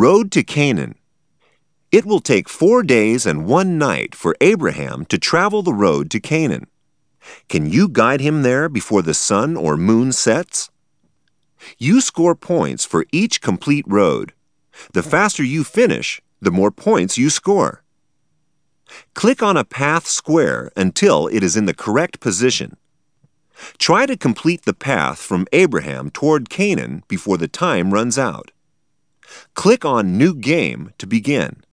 Road to Canaan. It will take 4 days and 1 night for Abraham to travel the road to Canaan. Can you guide him there before the sun or moon sets? You score points for each complete road. The faster you finish, the more points you score. Click on a path square until it is in the correct position. Try to complete the path from Abraham toward Canaan before the time runs out. Click on New Game to begin.